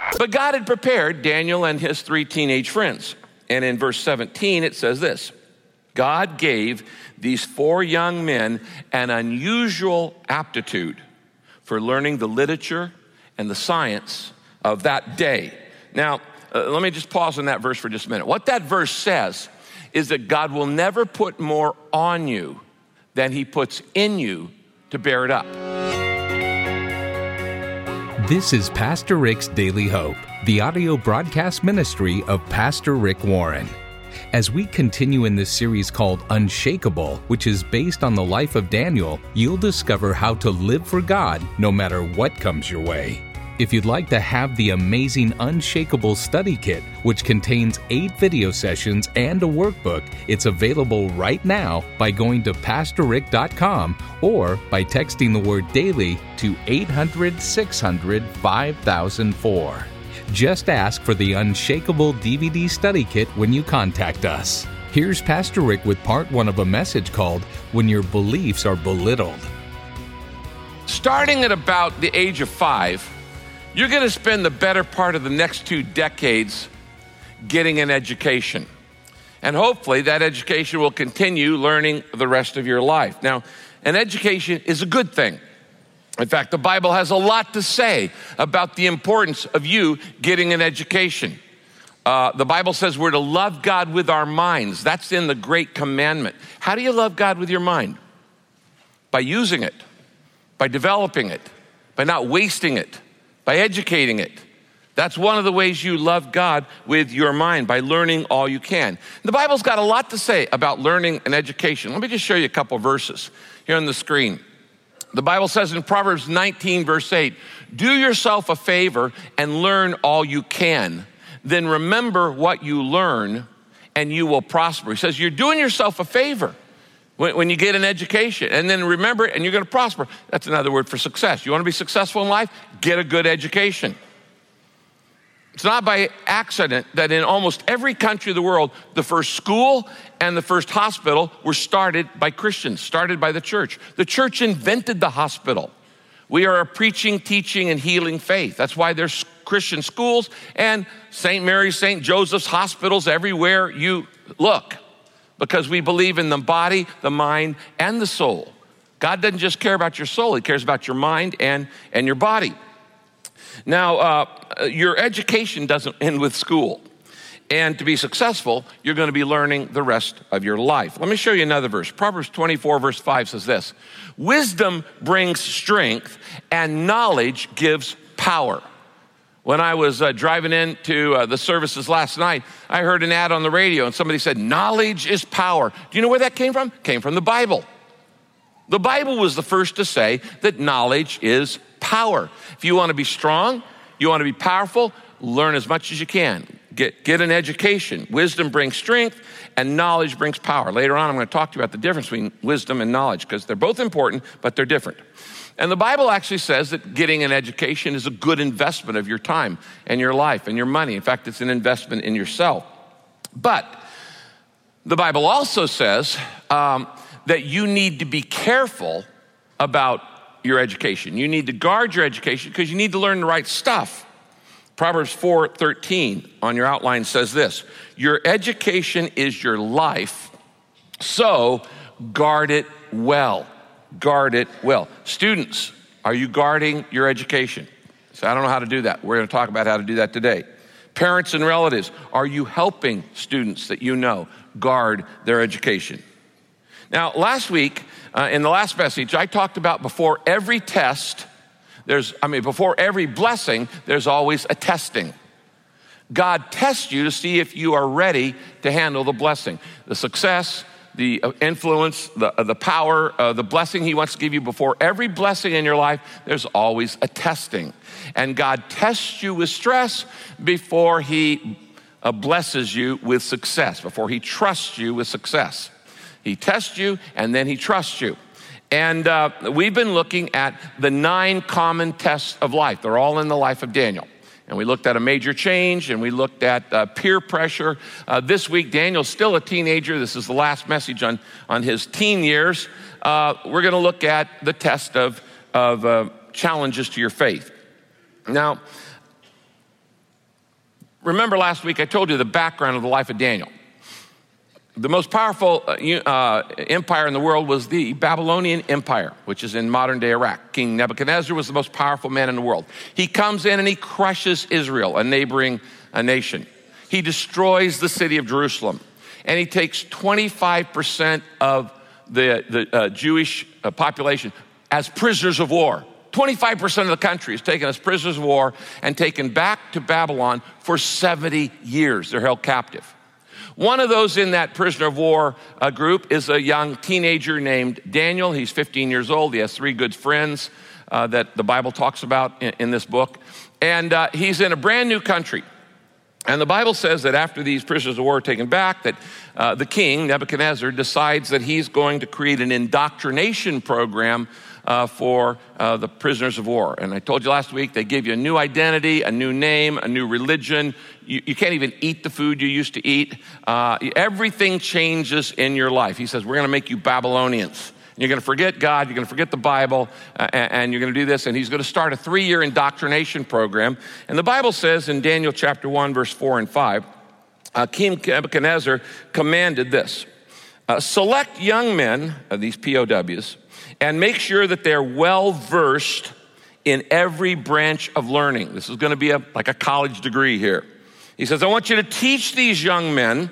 But God had prepared Daniel and his 3 teenage friends. And in verse 17, it says this: God gave these 4 young men an unusual aptitude for learning the literature and the science of that day. Now, let me just pause on that verse for just a minute. What that verse says is that God will never put more on you than he puts in you to bear it up. This is Pastor Rick's Daily Hope, the audio broadcast ministry of Pastor Rick Warren. As we continue in this series called Unshakable, which is based on the life of Daniel, you'll discover how to live for God no matter what comes your way. If you'd like to have the amazing Unshakable study kit, which contains 8 video sessions and a workbook, it's available right now by going to PastorRick.com or by texting the word DAILY to 800-600-5004. Just ask for the Unshakable DVD study kit when you contact us. Here's Pastor Rick with part 1 of a message called When Your Beliefs Are Belittled. Starting at about the age of 5, you're going to spend the better part of the next 2 decades getting an education. And hopefully that education will continue learning the rest of your life. Now, an education is a good thing. In fact, the Bible has a lot to say about the importance of you getting an education. The Bible says we're to love God with our minds. That's in the Great Commandment. How do you love God with your mind? By using it, by developing it, by not wasting it, by educating it. That's one of the ways you love God with your mind, by learning all you can. The Bible's got a lot to say about learning and education. Let me just show you a couple verses here on the screen. The Bible says in Proverbs 19, verse 8, do yourself a favor and learn all you can. Then remember what you learn and you will prosper. He says you're doing yourself a favor when you get an education, and then remember it and you're going to prosper. That's another word for success. You want to be successful in life? Get a good education. It's not by accident that in almost every country of the world, the first school and the first hospital were started by Christians, started by the church. The church invented the hospital. We are a preaching, teaching, and healing faith. That's why there's Christian schools and St. Mary's, St. Joseph's hospitals everywhere you look, because we believe in the body, the mind, and the soul. God doesn't just care about your soul, he cares about your mind and your body. Now, your education doesn't end with school. And to be successful, you're going to be learning the rest of your life. Let me show you another verse. Proverbs 24, verse 5 says this: wisdom brings strength and knowledge gives power. When I was driving into the services last night, I heard an ad on the radio and somebody said, knowledge is power. Do you know where that came from? It came from the Bible. The Bible was the first to say that knowledge is power. If you want to be strong, you want to be powerful, learn as much as you can. Get an education. Wisdom brings strength and knowledge brings power. Later on, I'm going to talk to you about the difference between wisdom and knowledge, because they're both important, but they're different. And the Bible actually says that getting an education is a good investment of your time and your life and your money. In fact, it's an investment in yourself. But the Bible also says that you need to be careful about your education. You need to guard your education because you need to learn the right stuff. Proverbs 4:13 on your outline says this: your education is your life, so guard it well. Guard it well. Students, are you guarding your education? So I don't know how to do that. We're going to talk about how to do that today. Parents and relatives, are you helping students that you know guard their education? Now, last week, in the last message, I talked about before every test, before every blessing, there's always a testing. God tests you to see if you are ready to handle the blessing, the success, the influence, the power, the blessing he wants to give you. Before every blessing in your life, there's always a testing. And God tests you with stress before he blesses you with success, before he trusts you with success. He tests you and then he trusts you. And we've been looking at the 9 common tests of life. They're all in the life of Daniel. And we looked at a major change, and we looked at peer pressure. This week, Daniel's still a teenager. This is the last message on his teen years. We're going to look at the test of challenges to your faith. Now, Remember last week I told you the background of the life of Daniel. The most powerful empire in the world was the Babylonian Empire, which is in modern-day Iraq. King Nebuchadnezzar was the most powerful man in the world. He comes in and he crushes Israel, a neighboring nation. He destroys the city of Jerusalem, and he takes 25% of the Jewish population as prisoners of war. 25% of the country is taken as prisoners of war and taken back to Babylon for 70 years. They're held captive. One of those in that prisoner of war group is a young teenager named Daniel. He's 15 years old. He has 3 good friends that the Bible talks about in this book. And he's in a brand new country. And the Bible says that after these prisoners of war are taken back, that the king, Nebuchadnezzar, decides that he's going to create an indoctrination program for the prisoners of war. And I told you last week, they give you a new identity, a new name, a new religion. You can't even eat the food you used to eat. Everything changes in your life. He says, we're going to make you Babylonians. You're going to forget God, you're going to forget the Bible, and you're going to do this. And he's going to start a 3-year indoctrination program. And the Bible says in Daniel chapter 1, verse 4 and 5, King Nebuchadnezzar commanded this: select young men, these POWs, and make sure that they're well-versed in every branch of learning. This is going to be like a college degree here. He says, I want you to teach these young men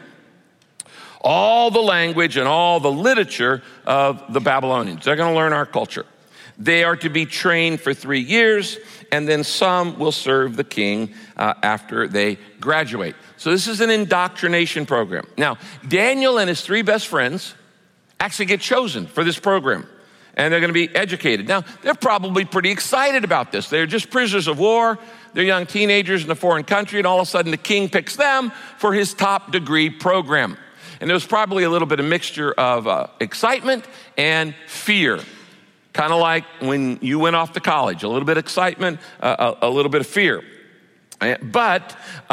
all the language and all the literature of the Babylonians. They're going to learn our culture. They are to be trained for 3 years, and then some will serve the king after they graduate. So this is an indoctrination program. Now, Daniel and his 3 best friends actually get chosen for this program, and they're going to be educated. Now, they're probably pretty excited about this. They're just prisoners of war. They're young teenagers in a foreign country, and all of a sudden the king picks them for his top degree program. And there was probably a little bit of mixture of excitement and fear. Kind of like when you went off to college, a little bit of excitement, a little bit of fear. But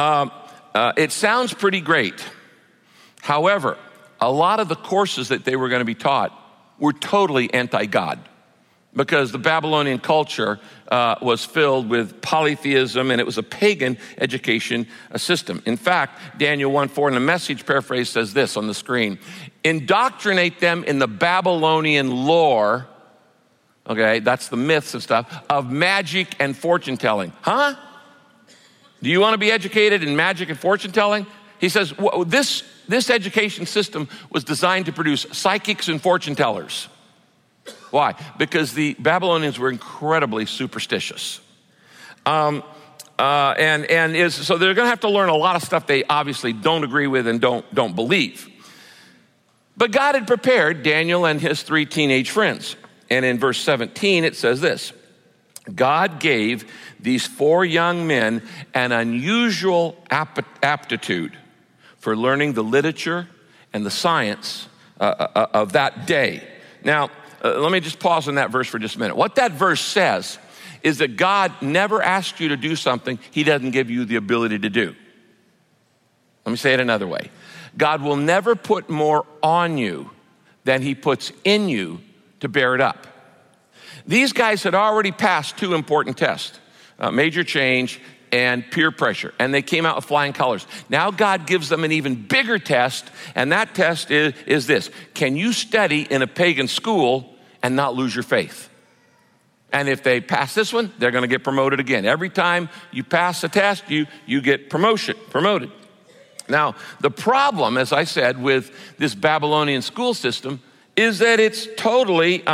it sounds pretty great. However, a lot of the courses that they were going to be taught were totally anti-God, because the Babylonian culture was filled with polytheism, and it was a pagan education system. In fact, Daniel 1:4 in the Message paraphrase says this on the screen: indoctrinate them in the Babylonian lore, okay, that's the myths and stuff, of magic and fortune telling. Huh? Do you want to be educated in magic and fortune telling? He says, well, this education system was designed to produce psychics and fortune tellers. Why? Because the Babylonians were incredibly superstitious. So they're going to have to learn a lot of stuff they obviously don't agree with and don't believe. But God had prepared Daniel and his 3 teenage friends. And in verse 17, it says this: God gave these 4 young men an unusual aptitude for learning the literature and the science of that day. Now, let me just pause on that verse for just a minute. What that verse says is that God never asks you to do something he doesn't give you the ability to do. Let me say it another way. God will never put more on you than he puts in you to bear it up. These guys had already passed 2 important tests, major change and peer pressure, and they came out with flying colors. Now God gives them an even bigger test, and that test is this: can you study in a pagan school and not lose your faith? And if they pass this one, they're going to get promoted again. Every time you pass a test, you get promoted. Now, the problem, as I said, with this Babylonian school system is that it's totally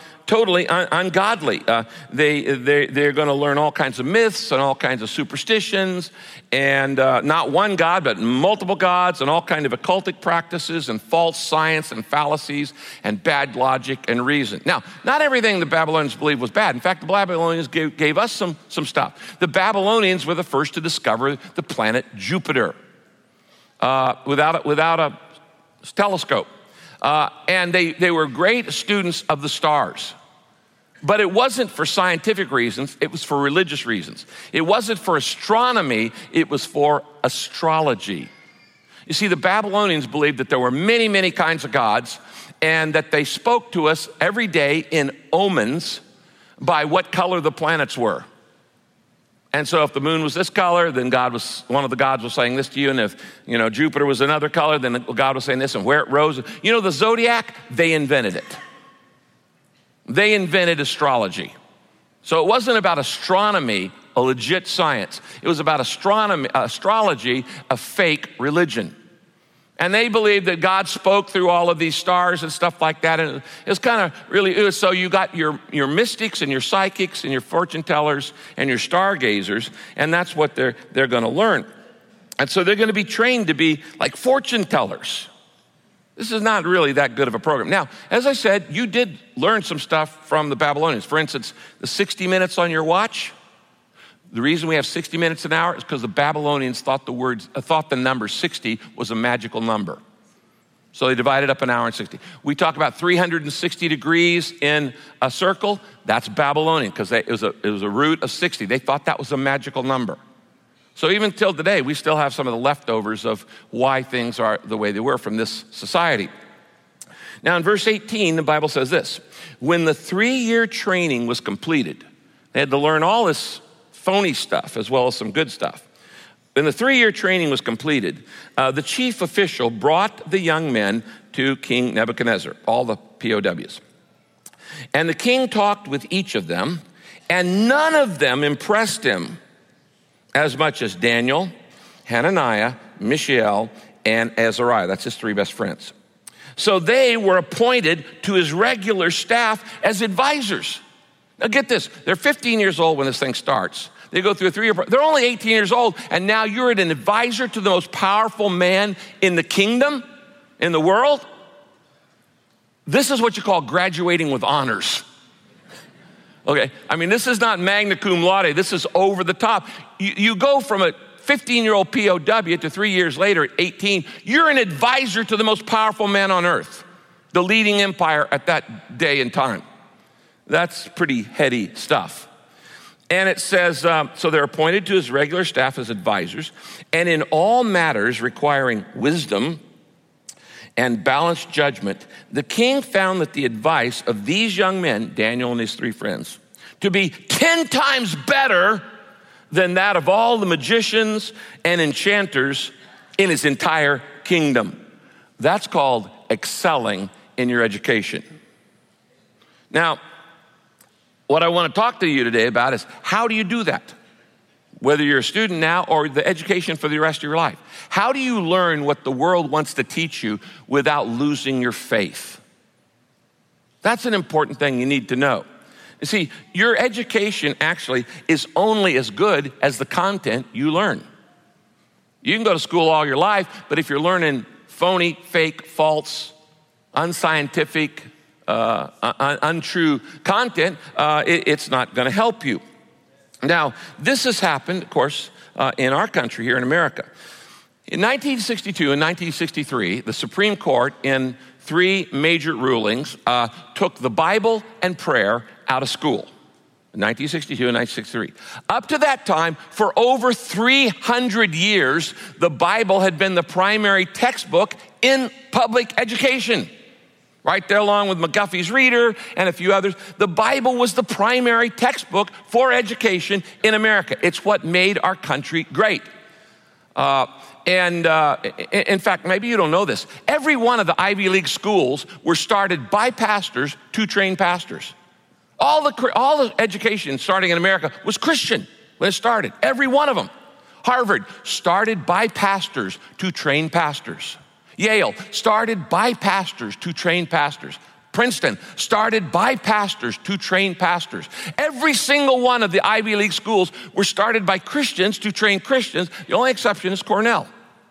ungodly. They're going to learn all kinds of myths and all kinds of superstitions, and not one God, but multiple gods, and all kinds of occultic practices and false science and fallacies and bad logic and reason. Now, not everything the Babylonians believed was bad. In fact, the Babylonians gave us some stuff. The Babylonians were the first to discover the planet Jupiter without a telescope. And they were great students of the stars. But it wasn't for scientific reasons, it was for religious reasons. It wasn't for astronomy, it was for astrology. You see, the Babylonians believed that there were many, many kinds of gods, and that they spoke to us every day in omens by what color the planets were. And so if the moon was this color, then one of the gods was saying this to you. And if, Jupiter was another color, then God was saying this. And where it rose, the zodiac, they invented it. They invented astrology. So it wasn't about astronomy, a legit science. It was about astrology, a fake religion. And they believed that God spoke through all of these stars and stuff like that. And it was kind of really, so you got your mystics and your psychics and your fortune tellers and your stargazers, and that's what they're going to learn. And so they're going to be trained to be like fortune tellers. This is not really that good of a program. Now, as I said, you did learn some stuff from the Babylonians. For instance, the 60 minutes on your watch. The reason we have 60 minutes an hour is because the Babylonians thought the number 60 was a magical number. So they divided up an hour and 60. We talk about 360 degrees in a circle. That's Babylonian because it was a root of 60. They thought that was a magical number. So even till today, we still have some of the leftovers of why things are the way they were from this society. Now in verse 18, the Bible says this: when the 3-year training was completed, they had to learn all this phony stuff as well as some good stuff. When the 3-year training was completed, the chief official brought the young men to King Nebuchadnezzar, all the POWs. And the king talked with each of them, and none of them impressed him as much as Daniel, Hananiah, Mishael, and Azariah. That's his 3 best friends. So they were appointed to his regular staff as advisors. Now get this, they're 15 years old when this thing starts. They go through a 3-year program. They're only 18 years old, and now you're an advisor to the most powerful man in the kingdom, in the world. This is what you call graduating with honors. Okay, this is not magna cum laude. This is over the top. You go from a 15-year-old POW to 3 years later at 18, you're an advisor to the most powerful man on earth, the leading empire at that day and time. That's pretty heady stuff. And it says, so they're appointed to his regular staff as advisors, and in all matters requiring wisdom and balanced judgment, the king found that the advice of these young men, Daniel and his 3 friends, to be 10 times better than that of all the magicians and enchanters in his entire kingdom. That's called excelling in your education. Now, what I want to talk to you today about is how do you do that? Whether you're a student now or the education for the rest of your life. How do you learn what the world wants to teach you without losing your faith? That's an important thing you need to know. You see, your education actually is only as good as the content you learn. You can go to school all your life, but if you're learning phony, fake, false, unscientific, untrue content, it's not going to help you. Now, this has happened, of course, in our country here in America. In 1962 and 1963, the Supreme Court, in 3 major rulings, took the Bible and prayer out of school. In 1962 and 1963. Up to that time, for over 300 years, the Bible had been the primary textbook in public education. Right there along with McGuffey's Reader and a few others. The Bible was the primary textbook for education in America. It's what made our country great. In fact, maybe you don't know this. Every one of the Ivy League schools were started by pastors to train pastors. All the education starting in America was Christian when it started. Every one of them. Harvard started by pastors to train pastors. Yale started by pastors to train pastors. Princeton started by pastors to train pastors. Every single one of the Ivy League schools were started by Christians to train Christians. The only exception is Cornell.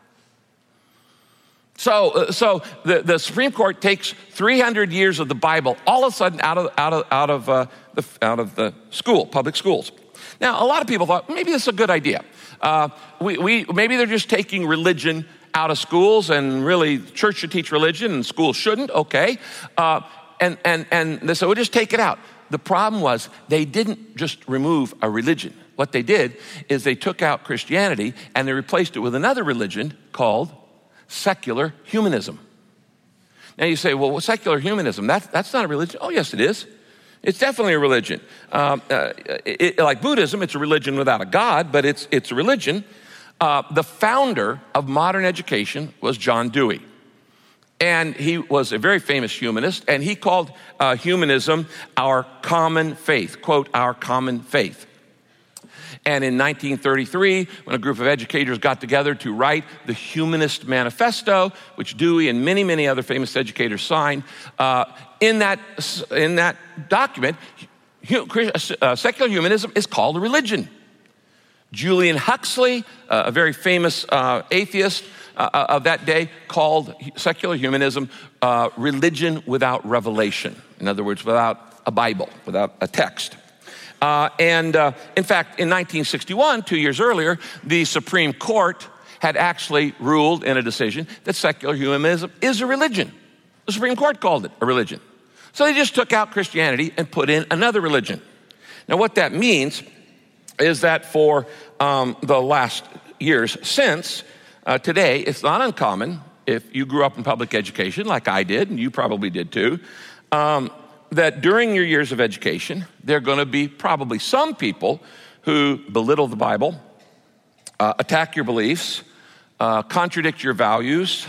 So the Supreme Court takes 300 years of the Bible all of a sudden out of the school, public schools. Now, a lot of people thought maybe this is a good idea. Maybe they're just taking religion out of schools, and really church should teach religion and schools shouldn't. Okay, and they said we'll just take it out. The problem was they didn't just remove a religion. What they did is they took out Christianity and they replaced it with another religion called secular humanism. Now you say, well, secular humanism, that's not a religion. Oh, yes, it is. It's definitely a religion. Like Buddhism, it's a religion without a God, but it's a religion. The founder of modern education was John Dewey. And he was a very famous humanist, and he called humanism our common faith, quote, our common faith. And in 1933, when a group of educators got together to write the Humanist Manifesto, which Dewey and many, many other famous educators signed, in that document, secular humanism is called a religion. Julian Huxley, a very famous atheist of that day, called secular humanism religion without revelation. In other words, without a Bible, without a text. In fact, in 1961, 2 years earlier, the Supreme Court had actually ruled in a decision that secular humanism is a religion. The Supreme Court called it a religion. So they just took out Christianity and put in another religion. Now, what that means is that for the last years since, today, it's not uncommon, if you grew up in public education like I did, and you probably did too, that during your years of education, there are going to be probably some people who belittle the Bible, attack your beliefs, contradict your values,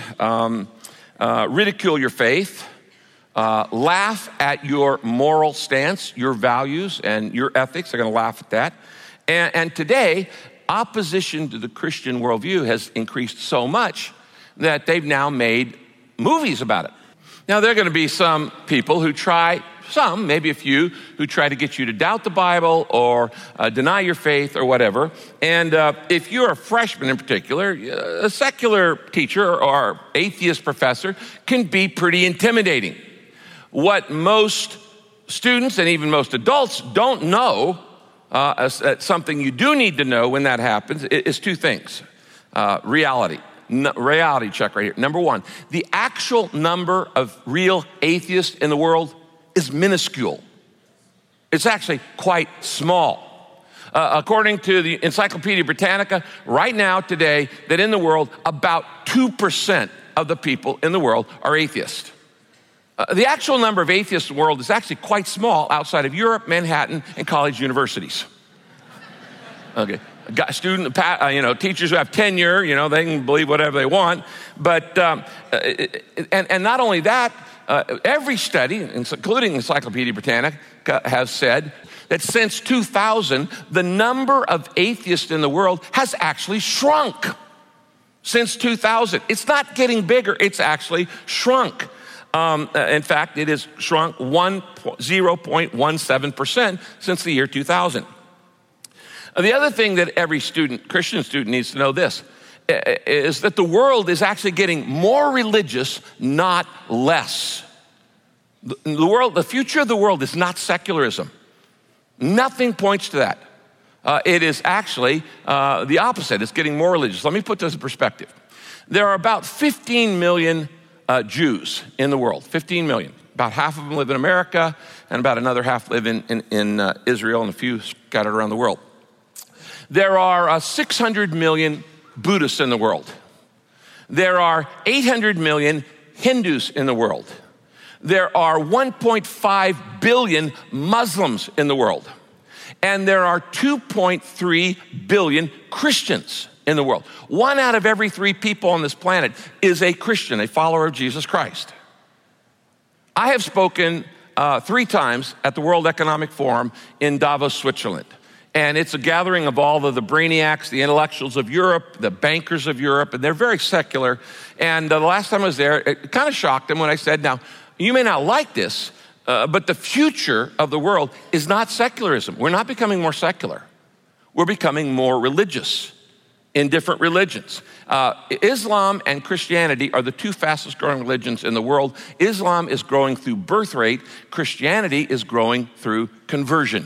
ridicule your faith, laugh at your moral stance, your values, and your ethics. They're going to laugh at that. And today, opposition to the Christian worldview has increased so much that they've now made movies about it. Now, there are going to be some people who maybe a few, who try to get you to doubt the Bible or deny your faith or whatever. And if you're a freshman in particular, a secular teacher or atheist professor can be pretty intimidating. What most students and even most adults don't know, something you do need to know when that happens, is two things. Reality check right here. Number one, the actual number of real atheists in the world is minuscule. It's actually quite small. According to the Encyclopedia Britannica, right now, today, that in the world, about 2% of the people in the world are atheists. The actual number of atheists in the world is actually quite small outside of Europe, Manhattan, and college universities. Okay. Teachers who have tenure, they can believe whatever they want. But, and not only that, every study, including Encyclopedia Britannica, has said that since 2000, the number of atheists in the world has actually shrunk. Since 2000. It's not getting bigger, it's actually shrunk. In fact, it has shrunk 0.17% since the year 2000. The other thing that every Christian student needs to know is that the world is actually getting more religious, not less. The future of the world is not secularism. Nothing points to that. It is actually the opposite. It's getting more religious. Let me put this in perspective. There are about 15 million Jews in the world, 15 million. About half of them live in America, and about another half live in Israel, and a few scattered around the world. There are 600 million Buddhists in the world. There are 800 million Hindus in the world. There are 1.5 billion Muslims in the world. And there are 2.3 billion Christians in the world. 1 out of every 3 people on this planet is a Christian, a follower of Jesus Christ. I have spoken 3 times at the World Economic Forum in Davos, Switzerland. And it's a gathering of all of the brainiacs, the intellectuals of Europe, the bankers of Europe, and they're very secular. And the last time I was there, it kind of shocked them when I said, now, you may not like this, but the future of the world is not secularism. We're not becoming more secular. We're becoming more religious in different religions. Islam and Christianity are the 2 fastest growing religions in the world. Islam is growing through birth rate. Christianity is growing through conversion.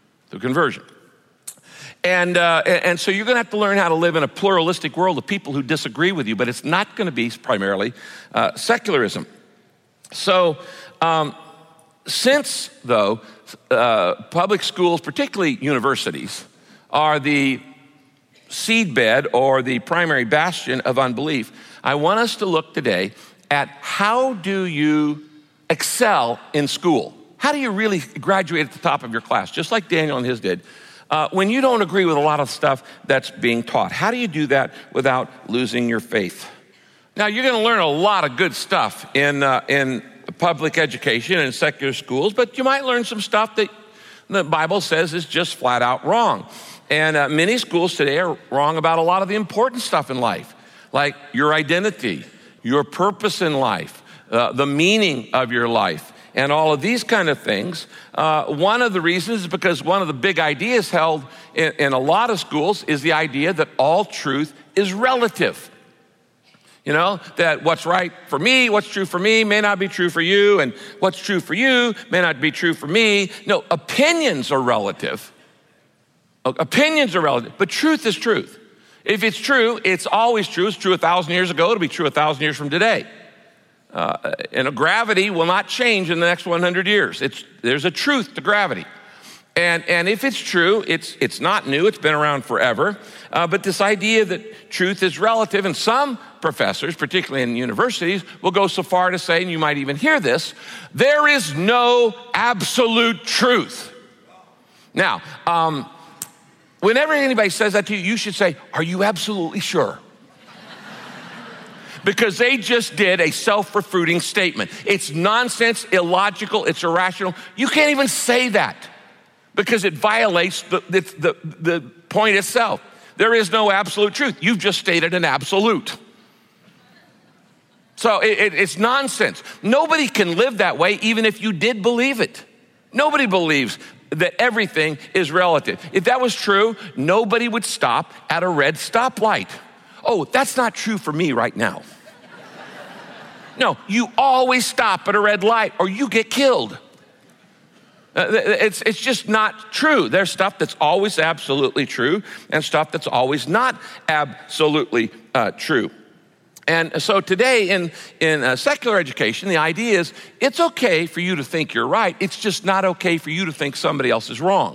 And so you're going to have to learn how to live in a pluralistic world of people who disagree with you, but it's not going to be primarily secularism. So since, though, public schools, particularly universities, are the seedbed or the primary bastion of unbelief, I want us to look today at how do you excel in school? How do you really graduate at the top of your class, just like Daniel and his did, when you don't agree with a lot of stuff that's being taught? How do you do that without losing your faith? Now, you're going to learn a lot of good stuff in public education and secular schools, but you might learn some stuff that the Bible says is just flat out wrong. And many schools today are wrong about a lot of the important stuff in life, like your identity, your purpose in life, the meaning of your life, and all of these kind of things. One of the reasons is because one of the big ideas held in a lot of schools is the idea that all truth is relative. You know, that what's right for me, what's true for me may not be true for you, and what's true for you may not be true for me. No, opinions are relative. Opinions are relative, but truth is truth. If it's true, it's always true. It's true 1,000 years ago. It'll be true 1,000 years from today. And gravity will not change in the next 100 years. There's a truth to gravity. And if it's true, it's not new. It's been around forever. But this idea that truth is relative, and some professors, particularly in universities, will go so far to say, and you might even hear this, there is no absolute truth. Now, whenever anybody says that to you, you should say, are you absolutely sure? Because they just did a self-refuting statement. It's nonsense, illogical, it's irrational. You can't even say that because it violates the point itself. There is no absolute truth. You've just stated an absolute. So it's nonsense. Nobody can live that way even if you did believe it. Nobody believes that everything is relative. If that was true, nobody would stop at a red stoplight. Oh, that's not true for me right now. No, you always stop at a red light or you get killed. It's just not true. There's stuff that's always absolutely true and stuff that's always not absolutely true. And so today in secular education, the idea is it's okay for you to think you're right. It's just not okay for you to think somebody else is wrong.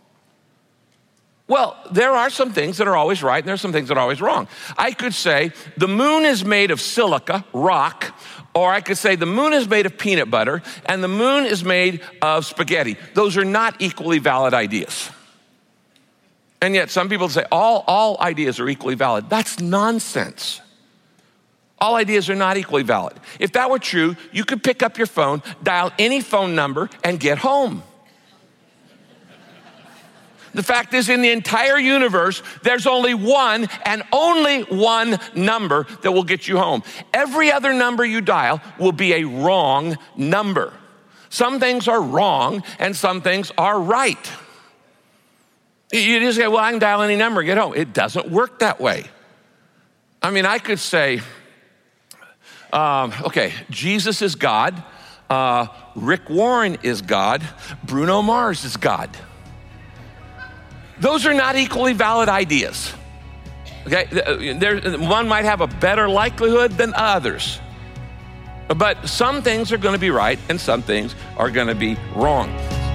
Well, there are some things that are always right, and there are some things that are always wrong. I could say the moon is made of silica, rock, or I could say the moon is made of peanut butter, and the moon is made of spaghetti. Those are not equally valid ideas. And yet some people say all ideas are equally valid. That's nonsense. All ideas are not equally valid. If that were true, you could pick up your phone, dial any phone number, and get home. The fact is, in the entire universe, there's only one and only one number that will get you home. Every other number you dial will be a wrong number. Some things are wrong and some things are right. You just say, well, I can dial any number and get home. It doesn't work that way. I mean, I could say, okay, Jesus is God. Rick Warren is God. Bruno Mars is God. Those are not equally valid ideas. Okay, one might have a better likelihood than others. But some things are going to be right and some things are going to be wrong.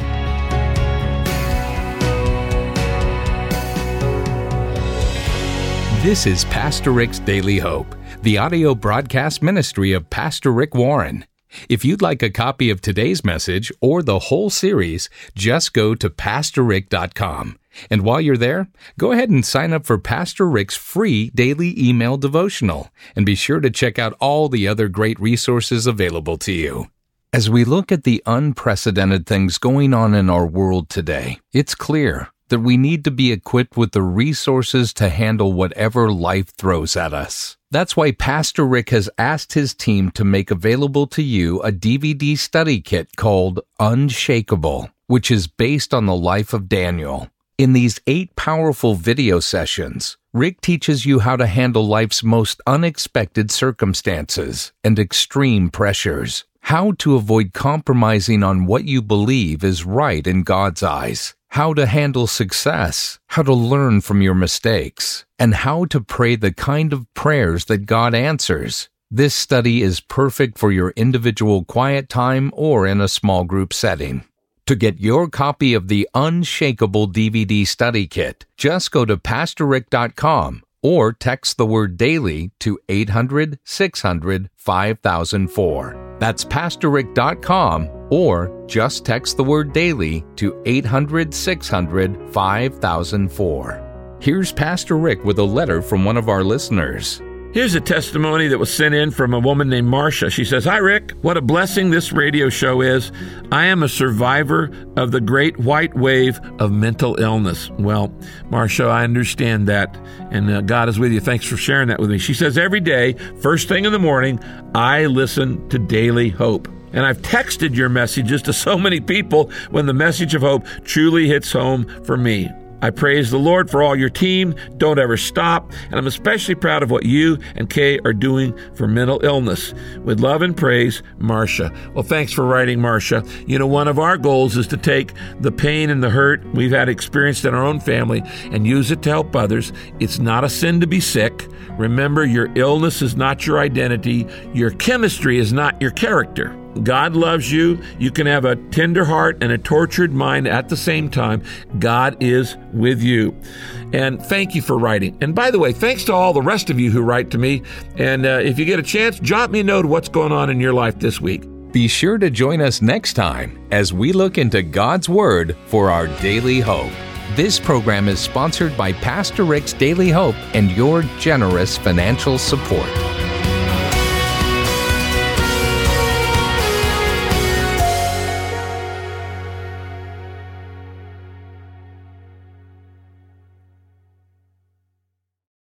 This is Pastor Rick's Daily Hope, the audio broadcast ministry of Pastor Rick Warren. If you'd like a copy of today's message or the whole series, just go to PastorRick.com. And while you're there, go ahead and sign up for Pastor Rick's free daily email devotional, and be sure to check out all the other great resources available to you. As we look at the unprecedented things going on in our world today, it's clear that we need to be equipped with the resources to handle whatever life throws at us. That's why Pastor Rick has asked his team to make available to you a DVD study kit called Unshakable, which is based on the life of Daniel. In these 8 powerful video sessions, Rick teaches you how to handle life's most unexpected circumstances and extreme pressures, how to avoid compromising on what you believe is right in God's eyes, how to handle success, how to learn from your mistakes, and how to pray the kind of prayers that God answers. This study is perfect for your individual quiet time or in a small group setting. To get your copy of the Unshakable DVD study kit, just go to PastorRick.com or text the word DAILY to 800-600-5004. That's PastorRick.com or just text the word daily to 800-600-5004. Here's Pastor Rick with a letter from one of our listeners. Here's a testimony that was sent in from a woman named Marcia. She says, "Hi, Rick. What a blessing this radio show is. I am a survivor of the great white wave of mental illness." Well, Marcia, I understand that, and God is with you. Thanks for sharing that with me. She says, "Every day, first thing in the morning, I listen to Daily Hope. And I've texted your messages to so many people when the message of hope truly hits home for me. I praise the Lord for all your team. Don't ever stop. And I'm especially proud of what you and Kay are doing for mental illness. With love and praise, Marcia." Well, thanks for writing, Marcia. You know, one of our goals is to take the pain and the hurt we've had experienced in our own family and use it to help others. It's not a sin to be sick. Remember, your illness is not your identity. Your chemistry is not your character. God loves you. You can have a tender heart and a tortured mind at the same time. God is with you. And thank you for writing. And by the way, thanks to all the rest of you who write to me. And if you get a chance, jot me a note of what's going on in your life this week. Be sure to join us next time as we look into God's Word for our daily hope. This program is sponsored by Pastor Rick's Daily Hope and your generous financial support.